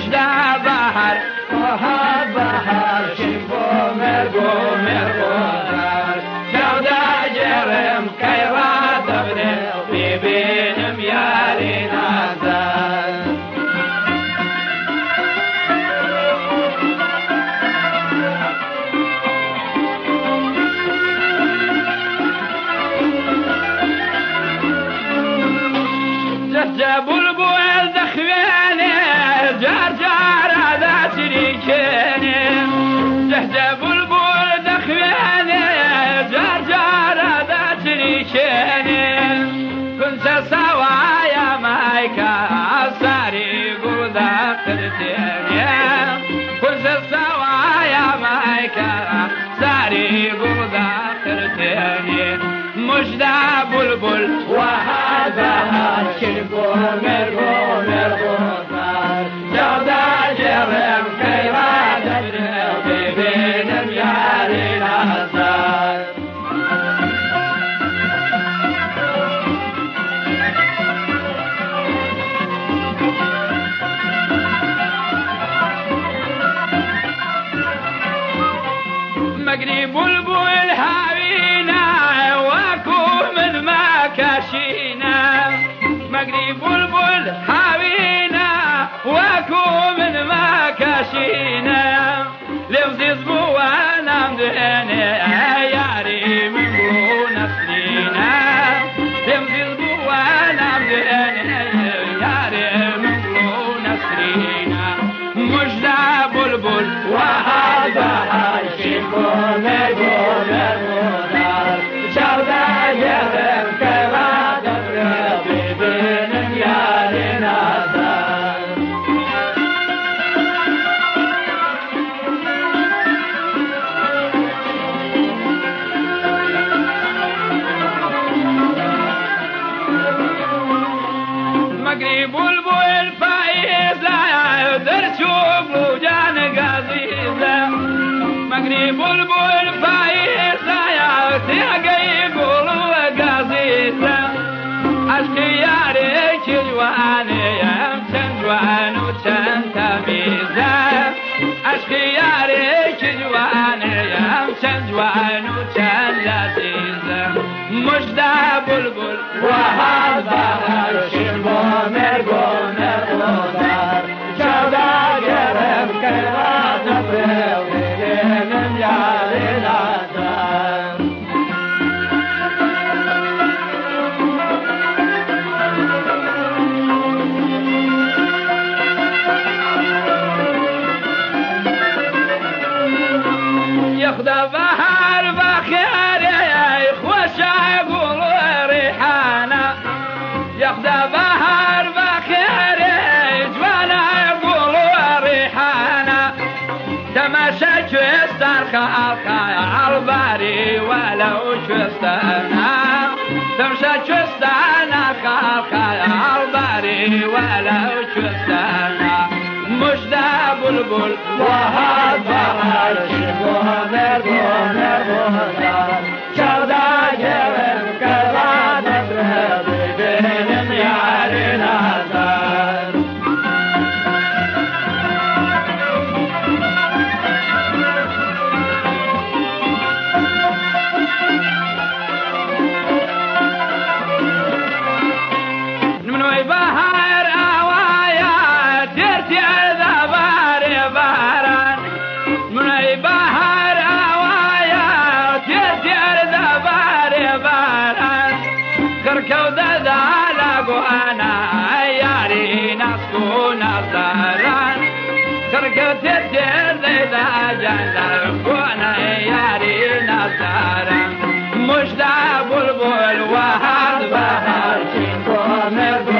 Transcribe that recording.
مجدا بهر وها بهر شنبو مرگو مرگو دار جودا جرم کیرا دبره ببینم یاری نازار بلبل دخواني جار جار هذا شريكيني جهجة بلبل دخواني جار جار هذا شريكيني كنت سوايا مايكا ساري قردا قرتيني كنت سوايا مايكا ساري قردا قرتيني مجدا بلبل وهذا شنبو مرغو مرغو دار جودا جرم كيرا دبره ببينم ياري نازار مقري بلبل هاوينا واكو من ما كاشينا مقري بلبل هاوينا واكو من ما كاشينا لفظ بوانا مدهني ياري من بو نسلينا لفظ بوانا مدهني ياري من بو نسلينا مجدا بلبل وهذا شنبو مرغو مرغو دار جودا جرم كيرا دبره ببينم ياري نازار مقري بلبل فايزة درشوق وجان قزيزة مقري بلبل فايزة تيقي قولوا قزيزة عشقي ياري جواني يمتن جوان وتن تميزة عشقي ياري جواني يمتن جوان وتن لذيذة مجدا بلبل وهذا شنبو مرغو مرغو دار جودا جرم كيرا دبره ببينم ياري نازار ياخذ بهار بخير يا خوشا يقولوا ريحانه ياخذ بهار بخير جوانا يقولوا ريحانه تماشى شوستر خالقا عالباري ولو شوستنا تمشى شوستنا خالقا عالباري ولو شوستنا مجدا بلبل وهذا شنبو مرغو مرغو دار جودا جرم كيرا دبره ببينم ياري نازار منوي بهار اوايا ديرتي عذاباري باران منوي بهار اوايا ديرتي عذاباري باران كركو دالقو انا ياري ناسكو نظران كركو تدير ذا جنلقو انا ياري نظران مجدا بلبل وهذا بهار شنبو مرغو